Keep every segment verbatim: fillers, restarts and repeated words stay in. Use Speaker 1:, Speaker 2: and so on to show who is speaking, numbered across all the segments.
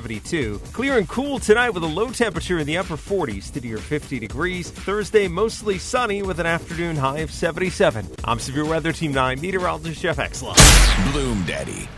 Speaker 1: seventy-two. Clear and cool tonight with a low temperature in the upper forties to near fifty degrees. Thursday, mostly sunny with an afternoon high of seventy-seven. I'm Severe Weather Team nine meteorologist Jeff Exla.
Speaker 2: Bloom Daddy.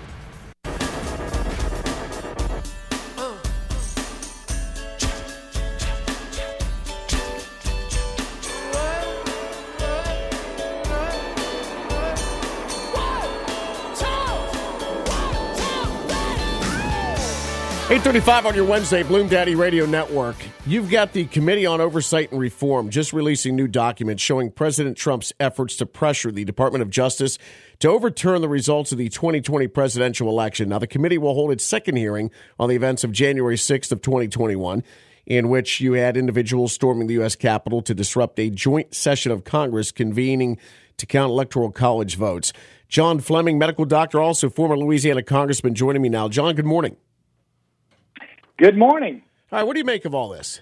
Speaker 3: eight thirty-five on your Wednesday, Bloom Daddy Radio Network. You've got the Committee on Oversight and Reform just releasing new documents showing President Trump's efforts to pressure the Department of Justice to overturn the results of the twenty twenty presidential election. Now, the committee will hold its second hearing on the events of January sixth of twenty twenty-one, in which you had individuals storming the U S Capitol to disrupt a joint session of Congress convening to count Electoral College votes. John Fleming, medical doctor, also former Louisiana congressman, joining me now. John, good morning.
Speaker 4: Good morning.
Speaker 3: All right, what do you make of all this?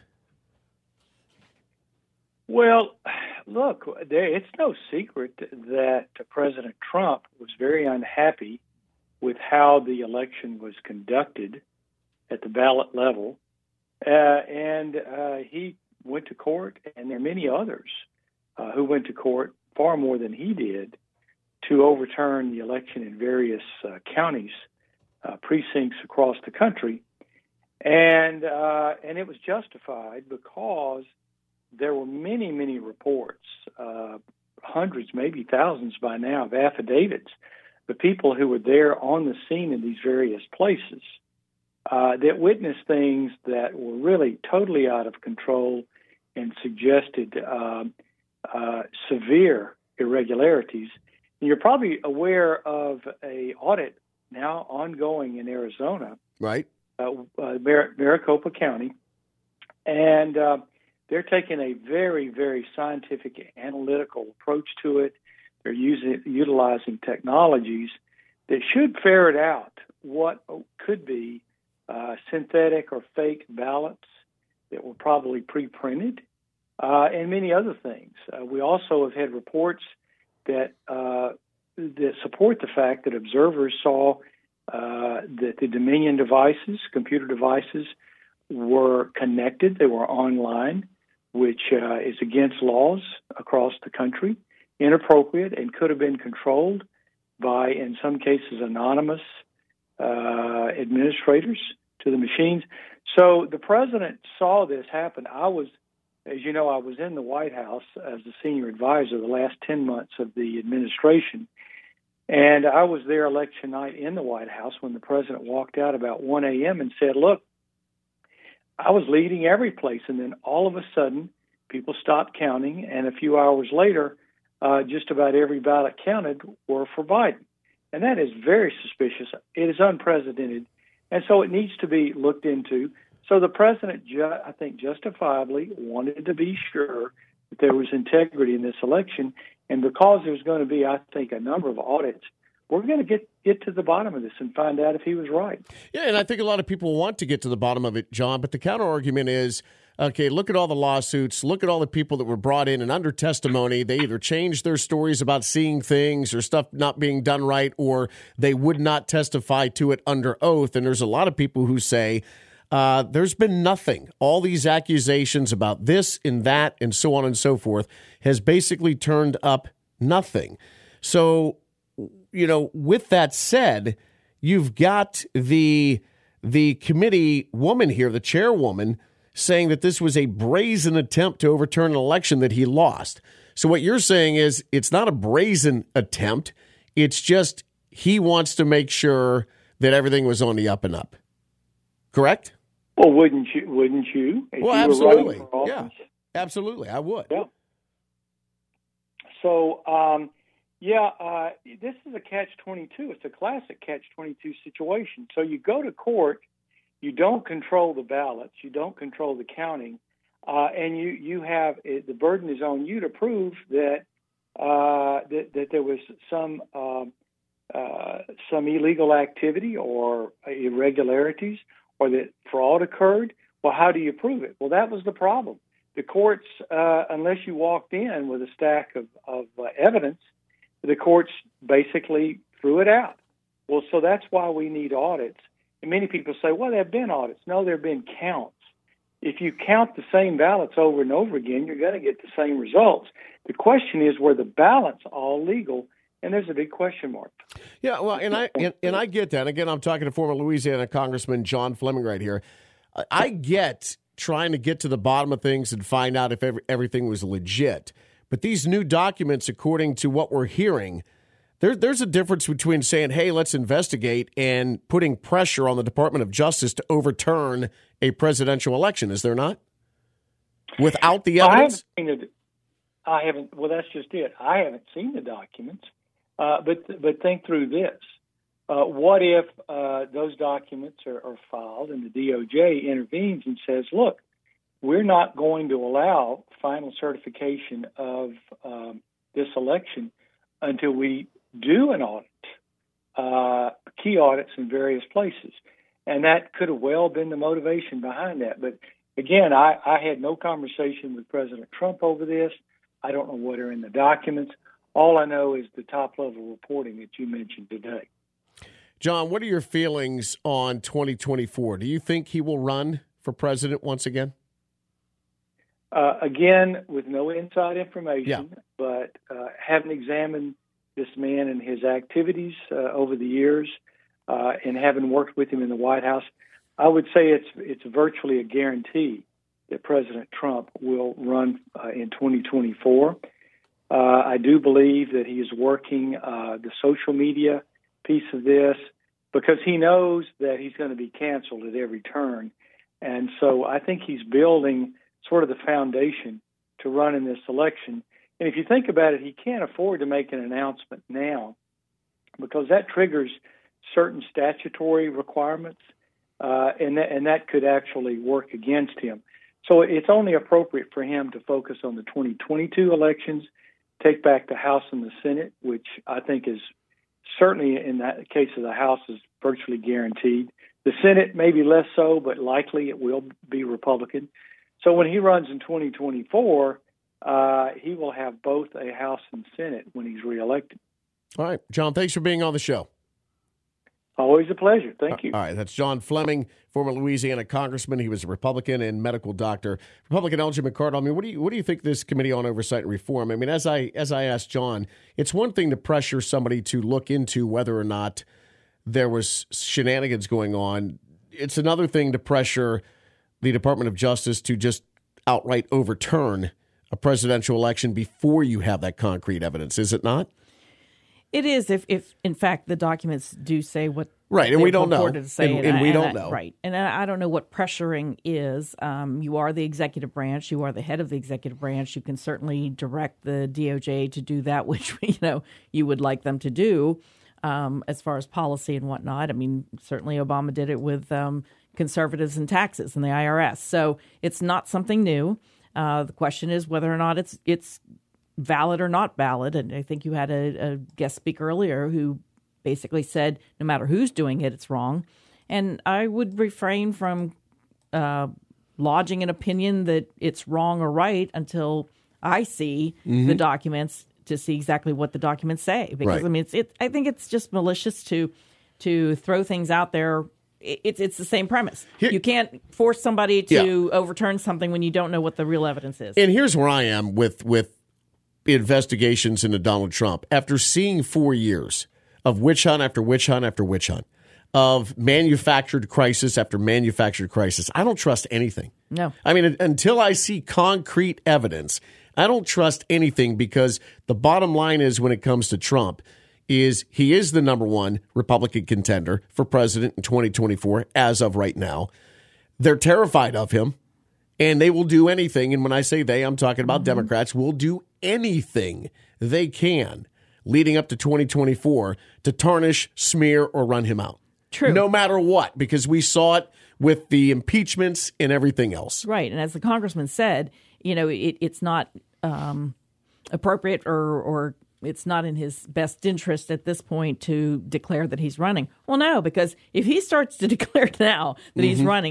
Speaker 4: Well, look, there, it's no secret that President Trump was very unhappy with how the election was conducted at the ballot level, uh, and uh, he went to court, and there are many others uh, who went to court, far more than he did, to overturn the election in various uh, counties, uh, precincts across the country. And uh, and it was justified because there were many, many reports, uh, hundreds, maybe thousands by now, of affidavits, the people who were there on the scene in these various places uh, that witnessed things that were really totally out of control and suggested uh, uh, severe irregularities. And you're probably aware of a audit now ongoing in Arizona.
Speaker 3: Right.
Speaker 4: Uh, uh, Mar- Maricopa County, and uh, they're taking a very, very scientific, analytical approach to it. They're using utilizing technologies that should ferret out what could be uh, synthetic or fake ballots that were probably pre-printed, uh, and many other things. Uh, we also have had reports that uh, that support the fact that observers saw Uh, that the Dominion devices, computer devices, were connected. They were online, which uh, is against laws across the country, inappropriate, and could have been controlled by, in some cases, anonymous uh, administrators to the machines. So the president saw this happen. I was, as you know, I was in the White House as a senior advisor the last ten months of the administration. And I was there election night in the White House when the president walked out about one a.m. and said, look, I was leading every place. And then all of a sudden, people stopped counting. And a few hours later, uh, just about every ballot counted were for Biden. And that is very suspicious. It is unprecedented. And so it needs to be looked into. So the president, ju- I think, justifiably wanted to be sure that there was integrity in this election. And because there's going to be, I think, a number of audits, we're going to get, get to the bottom of this and find out if he was right.
Speaker 3: Yeah, and I think a lot of people want to get to the bottom of it, John, but the counter-argument is, okay, look at all the lawsuits, look at all the people that were brought in and under testimony. They either changed their stories about seeing things or stuff not being done right, or they would not testify to it under oath. And there's a lot of people who say, Uh, there's been nothing. All these accusations about this and that and so on and so forth has basically turned up nothing. So, you know, with that said, you've got the the committee woman here, the chairwoman, saying that this was a brazen attempt to overturn an election that he lost. So what you're saying is it's not a brazen attempt. It's just he wants to make sure that everything was on the up and up. Correct?
Speaker 4: Well, wouldn't you? Wouldn't you? If
Speaker 3: well,
Speaker 4: you
Speaker 3: absolutely.
Speaker 4: Were running for
Speaker 3: yeah, absolutely. I would.
Speaker 4: Yeah. So, um, yeah, uh, this is a catch twenty-two. It's a classic catch twenty-two situation. So you go to court, you don't control the ballots, you don't control the counting, uh, and you you have it, the burden is on you to prove that uh, that, that there was some uh, uh, some illegal activity or irregularities, or that fraud occurred. Well, how do you prove it? Well, that was the problem. The courts, uh, unless you walked in with a stack of, of uh, evidence, the courts basically threw it out. Well, so that's why we need audits. And many people say, well, there have been audits. No, there have been counts. If you count the same ballots over and over again, you're going to get the same results. The question is, were the ballots all legal? And there's a big question mark.
Speaker 3: Yeah, well, and I and, and I get that. Again, I'm talking to former Louisiana Congressman John Fleming right here. I get trying to get to the bottom of things and find out if every, everything was legit. But these new documents, according to what we're hearing, there, there's a difference between saying, hey, let's investigate, and putting pressure on the Department of Justice to overturn a presidential election. Is there not? Without the evidence?
Speaker 4: I haven't seen it. I haven't. Well, that's just it. I haven't seen the documents. Uh, but but think through this. Uh, what if uh, those documents are, are filed and the D O J intervenes and says, look, we're not going to allow final certification of um, this election until we do an audit, uh, key audits in various places. And that could have well been the motivation behind that. But again, I, I had no conversation with President Trump over this. I don't know what are in the documents. All I know is the top-level reporting that you mentioned today.
Speaker 3: John, what are your feelings on twenty twenty-four? Do you think he will run for president once again?
Speaker 4: Uh, again, with no inside information,
Speaker 3: yeah.
Speaker 4: but uh, having examined this man and his activities uh, over the years, uh, and having worked with him in the White House, I would say it's it's virtually a guarantee that President Trump will run uh, in twenty twenty-four. Uh, I do believe that he is working uh, the social media piece of this because he knows that he's going to be canceled at every turn. And so I think he's building sort of the foundation to run in this election. And if you think about it, he can't afford to make an announcement now because that triggers certain statutory requirements, uh, and, that, and that could actually work against him. So it's only appropriate for him to focus on the twenty twenty-two elections, take back the House and the Senate, which I think is certainly in that case of the House is virtually guaranteed. The Senate maybe less so, but likely it will be Republican. So when he runs in twenty twenty-four, uh, he will have both a House and Senate when he's reelected.
Speaker 3: All right, John, thanks for being on the show.
Speaker 4: Always a pleasure. Thank you.
Speaker 3: All right, that's John Fleming, former Louisiana congressman. He was a Republican and medical doctor. Republican Elgin McCardle. I mean, what do you what do you think this Committee on Oversight and Reform? I mean, as I as I asked John, it's one thing to pressure somebody to look into whether or not there was shenanigans going on. It's another thing to pressure the Department of Justice to just outright overturn a presidential election before you have that concrete evidence, is it not?
Speaker 2: It is, if, if in fact the documents do say what
Speaker 3: right, and we don't know,
Speaker 2: to say,
Speaker 3: and, and, and we don't
Speaker 2: I,
Speaker 3: know,
Speaker 2: right? And I don't know what pressuring is. Um, you are the executive branch. You are the head of the executive branch. You can certainly direct the D O J to do that which you know you would like them to do, um, as far as policy and whatnot. I mean, certainly Obama did it with um, conservatives and taxes and the I R S. So it's not something new. Uh, the question is whether or not it's it's. valid or not valid. And I think you had a, a guest speaker earlier who basically said no matter who's doing it, it's wrong. And I would refrain from uh, lodging an opinion that it's wrong or right until I see mm-hmm. the documents to see exactly what the documents say. Because,
Speaker 3: right.
Speaker 2: I mean, it's it. I think it's just malicious to to throw things out there. It's it's the same premise. Here, you can't force somebody to yeah. overturn something when you don't know what the real evidence is.
Speaker 3: And here's where I am with with investigations into Donald Trump. After seeing four years of witch hunt after witch hunt after witch hunt, of manufactured crisis after manufactured crisis, I don't trust anything.
Speaker 2: No.
Speaker 3: I mean, until I see concrete evidence, I don't trust anything because the bottom line is when it comes to Trump is he is the number one Republican contender for president in twenty twenty-four as of right now. They're terrified of him. And they will do anything, and when I say they, I'm talking about mm-hmm. Democrats, will do anything they can leading up to twenty twenty-four to tarnish, smear, or run him out.
Speaker 2: True.
Speaker 3: No matter what, because we saw it with the impeachments and everything else.
Speaker 2: Right, and as the congressman said, you know, it, it's not um, appropriate or, or it's not in his best interest at this point to declare that he's running. Well, no, because if he starts to declare now that mm-hmm. he's running,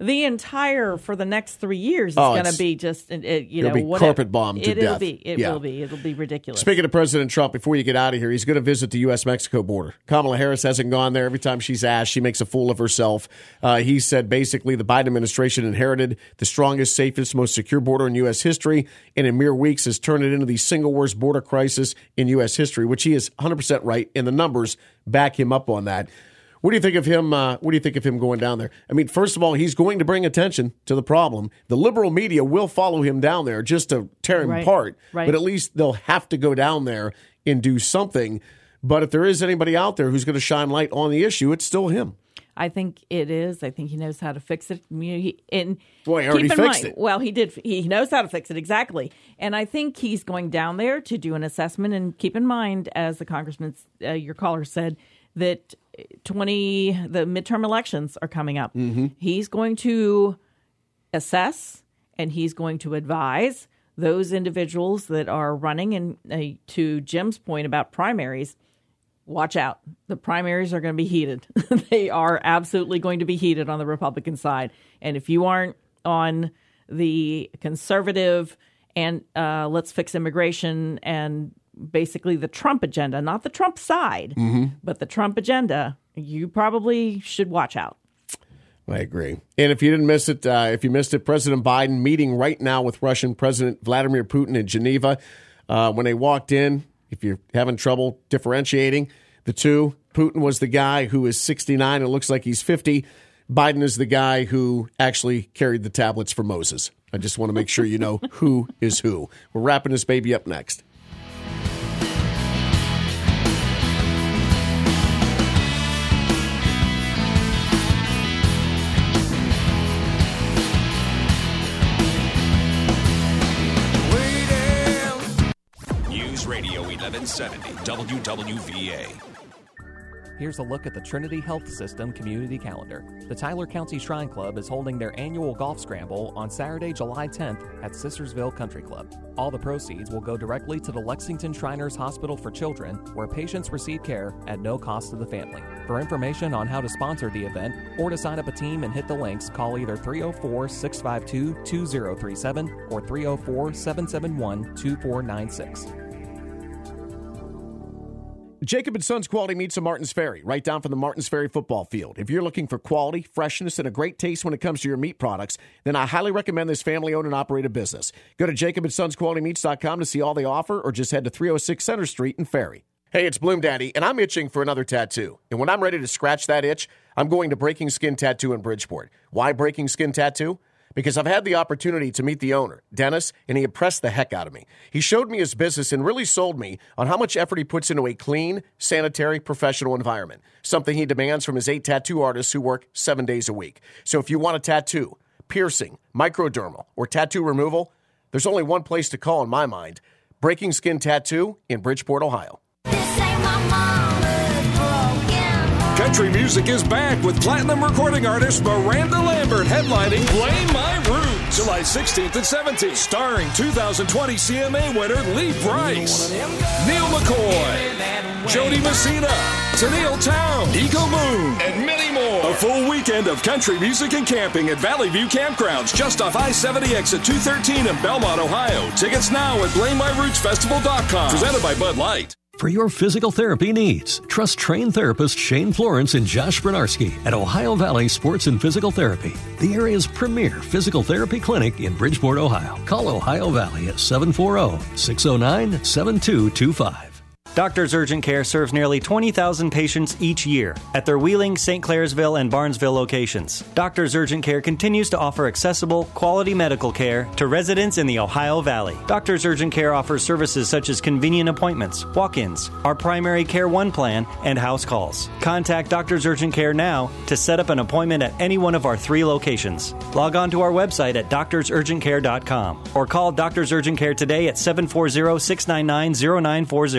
Speaker 2: the entire for the next three years is
Speaker 3: Oh,
Speaker 2: going to
Speaker 3: it's-
Speaker 2: be just uh, you
Speaker 3: it'll
Speaker 2: know
Speaker 3: be
Speaker 2: whatever.
Speaker 3: carpet bombed to
Speaker 2: it, It'll
Speaker 3: death.
Speaker 2: be. It
Speaker 3: Yeah.
Speaker 2: will be. It'll be ridiculous.
Speaker 3: Speaking of President Trump, before you get out of here, he's going to visit the U S Mexico border. Kamala Harris hasn't gone there. Every time she's asked, she makes a fool of herself. Uh, he said basically the Biden administration inherited the strongest, safest, most secure border in U S history, and in mere weeks has turned it into the single worst border crisis in U S history, which he is one hundred percent right, and the numbers back him up on that. What do you think of him? Uh, what do you think of him going down there? I mean, first of all, he's going to bring attention to the problem. The liberal media will follow him down there just to tear him
Speaker 2: Right.
Speaker 3: apart.
Speaker 2: Right.
Speaker 3: But at least they'll have to go down there and do something. But if there is anybody out there who's going to shine light on the issue, it's still him.
Speaker 2: I think it is. I think he knows how to fix it. I mean, he- And
Speaker 3: Boy, he already
Speaker 2: keep in
Speaker 3: fixed
Speaker 2: mind,
Speaker 3: it.
Speaker 2: Well, he did. He knows how to fix it exactly. And I think he's going down there to do an assessment. And keep in mind, as the congressman, uh, your caller said, that twenty the midterm elections are coming up.
Speaker 3: Mm-hmm.
Speaker 2: He's going to assess and he's going to advise those individuals that are running. And uh, to Jim's point about primaries, watch out. The primaries are going to be heated. They are absolutely going to be heated on the Republican side. And if you aren't on the conservative and uh, let's fix immigration and basically the Trump agenda, not the Trump side,
Speaker 3: Mm-hmm.
Speaker 2: but the Trump agenda, you probably should watch out.
Speaker 3: I agree. And if you didn't miss it, uh, if you missed it, President Biden meeting right now with Russian President Vladimir Putin in Geneva. Uh, when they walked in, if you're having trouble differentiating the two, Putin was the guy who is sixty-nine. It looks like he's fifty. Biden is the guy who actually carried the tablets for Moses. I just want to make sure you know who is who. We're wrapping this baby up next.
Speaker 5: News Radio eleven seventy W W V A.
Speaker 6: Here's a look at the Trinity Health System community calendar. The Tyler County Shrine Club is holding their annual golf scramble on Saturday, July tenth at Sistersville Country Club. All the proceeds will go directly to the Lexington Shriners Hospital for Children, where patients receive care at no cost to the family. For information on how to sponsor the event or to sign up a team and hit the links, call either three oh four, six five two, two oh three seven or three oh four, seven seven one, two four nine six.
Speaker 3: Jacob and Sons Quality Meats in Martins Ferry, right down from the Martins Ferry football field. If you're looking for quality, freshness, and a great taste when it comes to your meat products, then I highly recommend this family-owned and operated business. Go to jacob and sons quality meats dot com to see all they offer, or just head to three oh six Center Street in Ferry. Hey, it's Bloom Daddy, and I'm itching for another tattoo. And when I'm ready to scratch that itch, I'm going to Breaking Skin Tattoo in Bridgeport. Why Breaking Skin Tattoo? Because I've had the opportunity to meet the owner, Dennis, and he impressed the heck out of me. He showed me his business and really sold me on how much effort he puts into a clean, sanitary, professional environment, something he demands from his eight tattoo artists who work seven days a week. So if you want a tattoo, piercing, microdermal, or tattoo removal, there's only one place to call in my mind, Breaking Skin Tattoo in Bridgeport, Ohio.
Speaker 7: This ain't my mama's broken heart.
Speaker 5: Country music is back with platinum recording artist Miranda Lambert headlining Play My Roots July sixteenth and seventeenth, starring two thousand twenty C M A winner Lee Price, Neil McCoy, Jody Messina, Tennille Town, Eagle Moon, and many more. A full weekend of country music and camping at Valley View Campgrounds just off I seventy exit two thirteen in Belmont, Ohio. Tickets now at blame my roots festival dot com. Presented by Bud Light.
Speaker 8: For your physical therapy needs, trust trained therapist Shane Florence and Josh Bernarski at Ohio Valley Sports and Physical Therapy, the area's premier physical therapy clinic in Bridgeport, Ohio. Call Ohio Valley at seven four zero, six zero nine, seven two two five.
Speaker 9: Doctors Urgent Care serves nearly twenty thousand patients each year at their Wheeling, Saint Clairsville, and Barnesville locations. Doctors Urgent Care continues to offer accessible, quality medical care to residents in the Ohio Valley. Doctors Urgent Care offers services such as convenient appointments, walk-ins, our Primary Care One plan, and house calls. Contact Doctors Urgent Care now to set up an appointment at any one of our three locations. Log on to our website at doctors urgent care dot com or call Doctors Urgent Care today at seven four zero, six nine nine, zero nine four zero.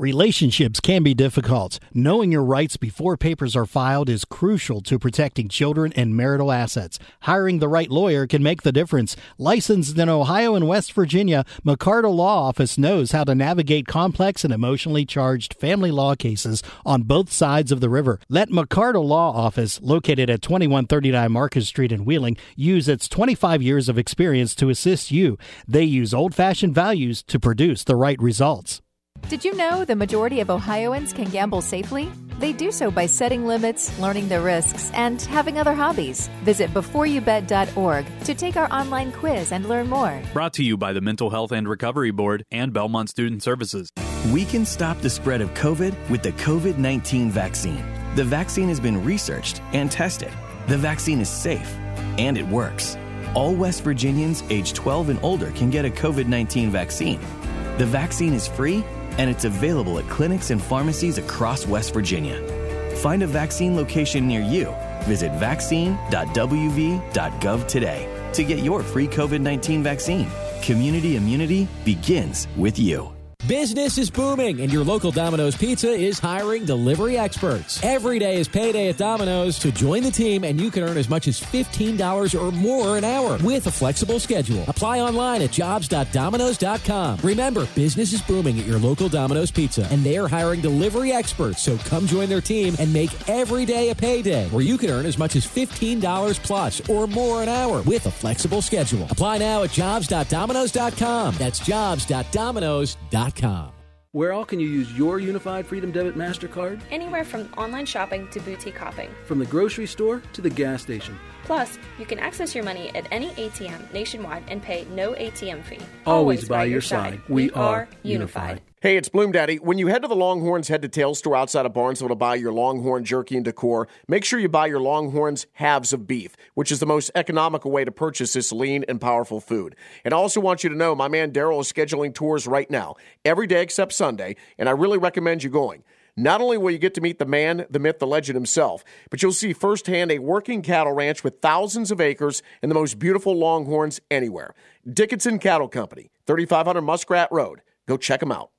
Speaker 10: Relationships can be difficult. Knowing your rights before papers are filed is crucial to protecting children and marital assets. Hiring the right lawyer can make the difference. Licensed in Ohio and West Virginia, McCardle Law Office knows how to navigate complex and emotionally charged family law cases on both sides of the river. Let McCardle Law Office, located at twenty-one thirty-nine Marcus Street in Wheeling, use its twenty-five years of experience to assist you. They use old-fashioned values to produce the right results.
Speaker 11: Did you know the majority of Ohioans can gamble safely? They do so by setting limits, learning the risks, and having other hobbies. Visit before you bet dot org to take our online quiz and learn more.
Speaker 12: Brought to you by the Mental Health and Recovery Board and Belmont Student Services.
Speaker 13: We can stop the spread of COVID with the COVID nineteen vaccine. The vaccine has been researched and tested. The vaccine is safe, and it works. All West Virginians age twelve and older can get a COVID nineteen vaccine. The vaccine is free, and it's available at clinics and pharmacies across West Virginia. Find a vaccine location near you. Visit vaccine dot w v dot gov today to get your free COVID nineteen vaccine. Community immunity begins with you.
Speaker 14: Business is booming, and your local Domino's Pizza is hiring delivery experts. Every day is payday at Domino's, so join the team and you can earn as much as fifteen dollars or more an hour with a flexible schedule. Apply online at jobs dot domino's dot com. Remember, business is booming at your local Domino's Pizza, and they are hiring delivery experts, so come join their team and make every day a payday, where you can earn as much as fifteen dollars plus or more an hour with a flexible schedule. Apply now at jobs dot domino's dot com. That's jobs dot domino's dot com.
Speaker 15: Where all can you use your Unified Freedom Debit MasterCard?
Speaker 16: Anywhere from online shopping to boutique hopping.
Speaker 15: From the grocery store to the gas station.
Speaker 16: Plus, you can access your money at any A T M nationwide and pay no A T M fee.
Speaker 15: Always, Always by, by your side. side. We, we are unified. unified.
Speaker 3: Hey, it's Bloom Daddy. When you head to the Longhorns head-to-tail store outside of Barnesville to buy your Longhorn jerky and decor, make sure you buy your Longhorns halves of beef, which is the most economical way to purchase this lean and powerful food. And I also want you to know my man Daryl is scheduling tours right now, every day except Sunday, and I really recommend you going. Not only will you get to meet the man, the myth, the legend himself, but you'll see firsthand a working cattle ranch with thousands of acres and the most beautiful Longhorns anywhere. Dickinson Cattle Company, thirty-five hundred Muskrat Road. Go check them out.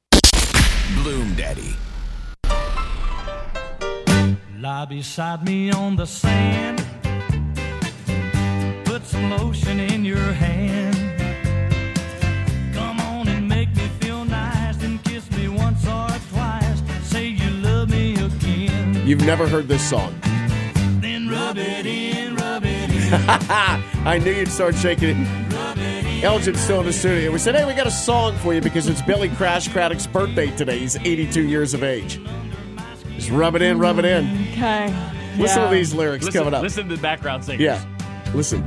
Speaker 17: Bloom Daddy.
Speaker 18: Lie beside me on the sand. Put some lotion in your hand. Come on and make me feel nice and kiss me once or twice. Say you love me again.
Speaker 3: You've never heard this song.
Speaker 18: Then rub it in, rub it in.
Speaker 3: I knew you'd start shaking it. Elgin's still in the studio. We said, hey, we got a song for you because it's Billy Crash Craddock's birthday today. He's eighty-two years of age. Just rub it in, rub it in.
Speaker 2: Okay.
Speaker 3: Listen
Speaker 2: yeah.
Speaker 3: to these lyrics
Speaker 12: listen,
Speaker 3: coming up.
Speaker 12: Listen to the background singers.
Speaker 3: Yeah. Listen.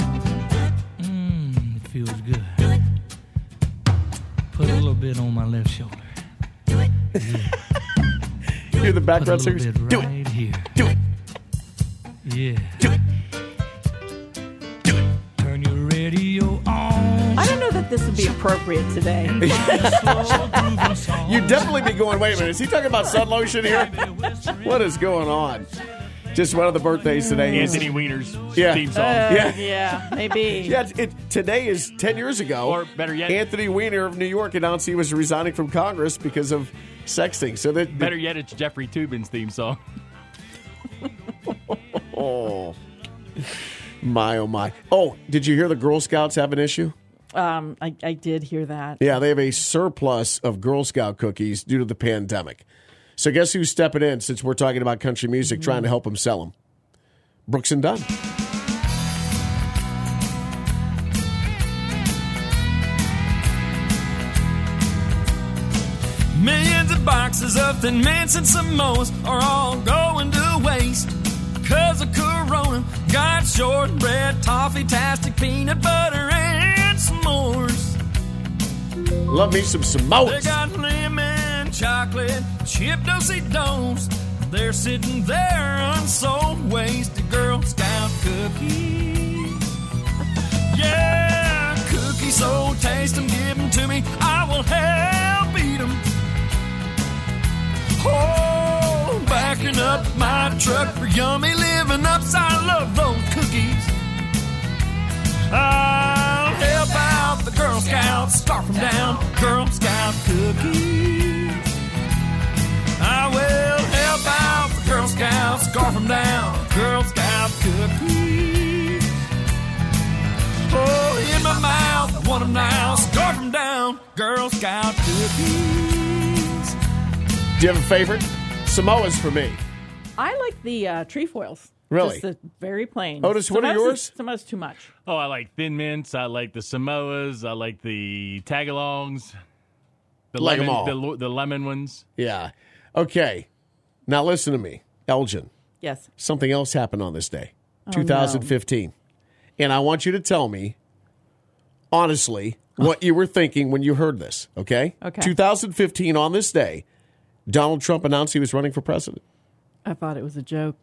Speaker 18: Mm, it feels good. Put a little bit on my left shoulder. Do it. Yeah.
Speaker 3: Hear the background singers?
Speaker 18: Right
Speaker 3: Do it.
Speaker 18: Here.
Speaker 3: Do it.
Speaker 18: Yeah.
Speaker 3: Do it.
Speaker 18: Turn your radio on.
Speaker 2: I don't know that this would be appropriate today.
Speaker 3: You'd definitely be going, wait a minute, is he talking about sun lotion here? What is going on? Just one of the birthdays today.
Speaker 12: Anthony Weiner's
Speaker 3: yeah.
Speaker 12: theme song.
Speaker 2: Uh,
Speaker 3: yeah.
Speaker 2: yeah, maybe.
Speaker 3: Yeah, it, today is ten years ago.
Speaker 12: Or better yet,
Speaker 3: Anthony Weiner of New York announced he was resigning from Congress because of sexting. So that
Speaker 12: Better yet, it's Jeffrey Toobin's theme song.
Speaker 3: Oh, my, oh, my. Oh, did you hear the Girl Scouts have an issue?
Speaker 2: Um, I, I did hear that.
Speaker 3: Yeah, they have a surplus of Girl Scout cookies due to the pandemic. So guess who's stepping in since we're talking about country music, mm-hmm. trying to help them sell them? Brooks and Dunn.
Speaker 19: Millions of boxes of Thin Mints and Samoas are all going to waste because of Corona. Got shortbread, toffee, tastic, peanut butter, and s'mores.
Speaker 3: Love me some Samoas.
Speaker 19: They got lemon, chocolate, chip do-si-dos. They're sitting there unsold, wasted Girl Scout cookies. Yeah, cookies so taste them, give them to me. I will help eat them. Oh, backing up my truck for yummy living ups. I love those cookies. I'll help out the Girl Scouts, scarf them down, Girl Scout cookies. brown Girl Scout cookies.
Speaker 3: Do you have a favorite? Samoa's for me.
Speaker 2: I like the uh, trefoils.
Speaker 3: Really?
Speaker 2: Just the very plain.
Speaker 3: Otis, what are
Speaker 2: Samoa's
Speaker 3: yours?
Speaker 2: Is, Samoa's too much.
Speaker 12: Oh, I like Thin Mints. I like the Samoas. I like the Tagalongs. The
Speaker 3: Like 'em
Speaker 12: lemon,
Speaker 3: all.
Speaker 12: The, lo- the lemon ones.
Speaker 3: Yeah. Okay. Now listen to me, Elgin.
Speaker 2: Yes.
Speaker 3: Something else happened on this day,
Speaker 2: Oh,
Speaker 3: twenty fifteen. And I want you to tell me, honestly, what you were thinking when you heard this, okay?
Speaker 2: Okay.
Speaker 3: twenty fifteen, on this day, Donald Trump announced he was running for president.
Speaker 2: I thought it was a joke.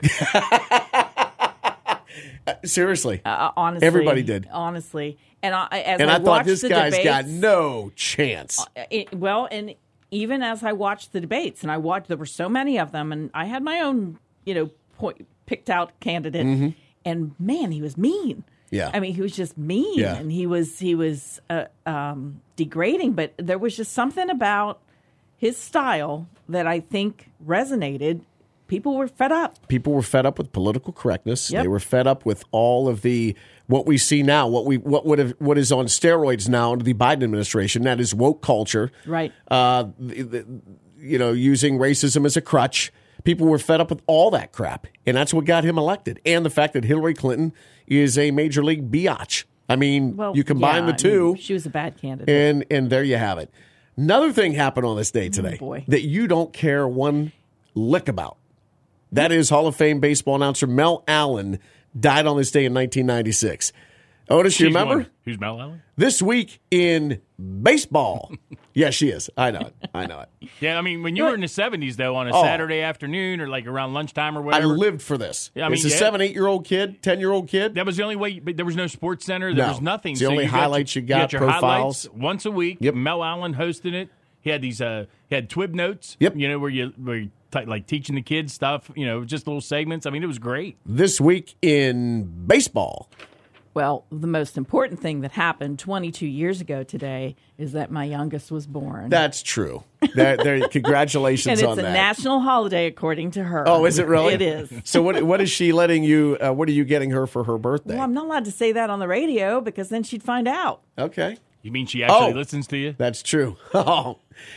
Speaker 3: Uh, seriously.
Speaker 2: Uh, honestly.
Speaker 3: Everybody did.
Speaker 2: Honestly. And I, as
Speaker 3: and
Speaker 2: I,
Speaker 3: I, thought
Speaker 2: watched
Speaker 3: this
Speaker 2: the
Speaker 3: guy's
Speaker 2: debates,
Speaker 3: got no chance.
Speaker 2: It, well, and even as I watched the debates, and I watched, there were so many of them, and I had my own, you know, point, picked out candidate,
Speaker 3: Mhm.
Speaker 2: and man, he was mean.
Speaker 3: Yeah.
Speaker 2: I mean, he was just mean,
Speaker 3: Yeah.
Speaker 2: and he was he was uh, um, degrading. But there was just something about his style that I think resonated. People were fed up.
Speaker 3: People were fed up with political correctness.
Speaker 2: Yep.
Speaker 3: They were fed up with all of the what we see now, what we what would have what is on steroids now under the Biden administration. That is woke culture,
Speaker 2: Right.
Speaker 3: Uh, the, the, you know, using racism as a crutch. People were fed up with all that crap, and that's what got him elected. And the fact that Hillary Clinton is a major league biatch. I mean,
Speaker 2: Well,
Speaker 3: you combine
Speaker 2: yeah,
Speaker 3: the two,
Speaker 2: I mean, she was a bad candidate.
Speaker 3: and and there you have it. Another thing happened on this day today
Speaker 2: boy.
Speaker 3: that you don't care one lick about. That is Hall of Fame baseball announcer Mel Allen died on this day in nineteen ninety-six. Otis, you
Speaker 12: She's
Speaker 3: remember?
Speaker 12: one. Who's Mel Allen?
Speaker 3: This week in baseball. Yes, she is. I know it. I know it.
Speaker 12: Yeah, I mean, when you were in the seventies, though, on a
Speaker 3: Oh.
Speaker 12: Saturday afternoon or like around lunchtime or
Speaker 3: I
Speaker 12: whatever.
Speaker 3: lived for this.
Speaker 12: Yeah, I
Speaker 3: it's
Speaker 12: mean,
Speaker 3: a
Speaker 12: yeah.
Speaker 3: seven, eight-year-old kid, ten-year-old kid.
Speaker 12: That was the only way, but there was no sports center. There
Speaker 3: No.
Speaker 12: was nothing.
Speaker 3: It's the only
Speaker 12: got
Speaker 3: highlights
Speaker 12: your-
Speaker 3: you got,
Speaker 12: your
Speaker 3: profiles.
Speaker 12: highlights once a week.
Speaker 3: Yep.
Speaker 12: Mel Allen hosted it. He had these, uh, he had Twib notes.
Speaker 3: Yep.
Speaker 12: You know, where you, where you t- like teaching the kids stuff, you know, just little segments. I mean, it was great.
Speaker 3: This week in baseball.
Speaker 2: Well, the most important thing that happened twenty-two years ago today is that my youngest was born.
Speaker 3: That's true. There, there, congratulations
Speaker 2: and it's
Speaker 3: on
Speaker 2: a
Speaker 3: that.
Speaker 2: national holiday, according to her.
Speaker 3: Oh, is it really?
Speaker 2: It is.
Speaker 3: So what? What is she letting you? Uh, what are you getting her for her birthday?
Speaker 2: Well, I'm not allowed to say that on the radio because then she'd find out.
Speaker 3: Okay.
Speaker 12: You mean she actually
Speaker 3: Oh.
Speaker 12: listens to you?
Speaker 3: That's true. Oh,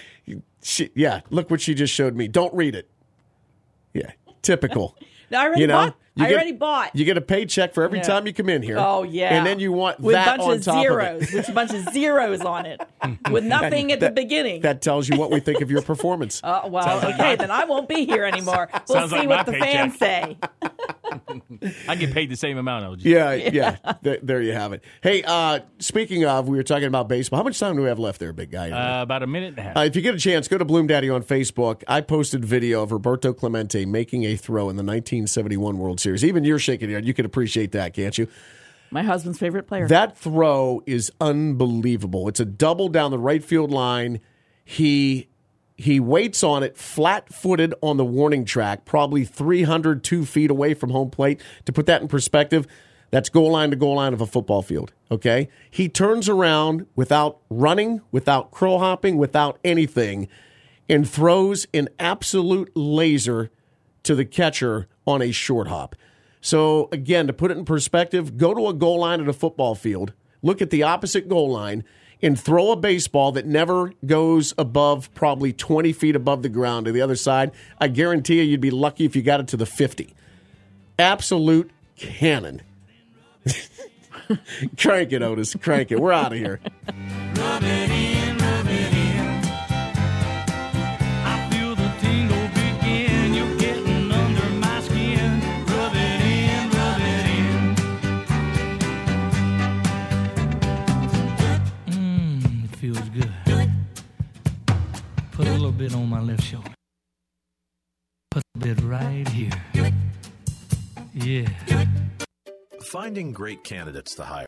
Speaker 3: she, yeah. Look what she just showed me. Don't read it. Yeah, typical.
Speaker 2: No, I already
Speaker 3: You know,
Speaker 2: bought.
Speaker 3: you
Speaker 2: I
Speaker 3: get-
Speaker 2: already bought.
Speaker 3: You get a paycheck for every
Speaker 2: Yeah.
Speaker 3: time you come in here.
Speaker 2: Oh yeah,
Speaker 3: and then you want
Speaker 2: with
Speaker 3: that
Speaker 2: a bunch
Speaker 3: on
Speaker 2: of
Speaker 3: top
Speaker 2: zeros,
Speaker 3: of it.
Speaker 2: with a bunch of zeros on it, with nothing at
Speaker 3: That-
Speaker 2: the beginning.
Speaker 3: That tells you what we think of your performance.
Speaker 2: Uh, well,
Speaker 12: Sounds like
Speaker 2: okay,
Speaker 12: my-
Speaker 2: then I won't be here anymore. We'll
Speaker 12: Sounds
Speaker 2: see
Speaker 12: like
Speaker 2: what
Speaker 12: my
Speaker 2: the fans say.
Speaker 12: I get paid the same amount. I'll just,
Speaker 3: Yeah, yeah. Th- there you have it. Hey, uh, speaking of, we were talking about baseball. How much time do we have left there, big guy?
Speaker 12: Uh, about a minute and a half.
Speaker 3: Uh, if you get a chance, go to Bloom Daddy on Facebook. I posted video of Roberto Clemente making a throw in the nineteen seventy-one World Series. Even you're shaking your head. You can appreciate that, can't you?
Speaker 2: My husband's favorite player.
Speaker 3: That throw is unbelievable. It's a double down the right field line. He he waits on it flat-footed on the warning track, probably three hundred two feet away from home plate. To put that in perspective, that's goal line to goal line of a football field, okay? He turns around without running, without crow hopping, without anything, and throws an absolute laser to the catcher on a short hop. So, again, to put it in perspective, go to a goal line at a football field, look at the opposite goal line, and throw a baseball that never goes above probably twenty feet above the ground to the other side. I guarantee you you'd be lucky if you got it to the fifty. Absolute cannon. Crank it, Otis. Crank it. We're out of here.
Speaker 18: Rub it in, rub it in. I feel the tingle begin. You're getting under my skin. Rub it in, rub it in. Mmm, it feels good. Put a little bit on my left shoulder. Put a bit right here. Yeah.
Speaker 20: Finding great candidates to hire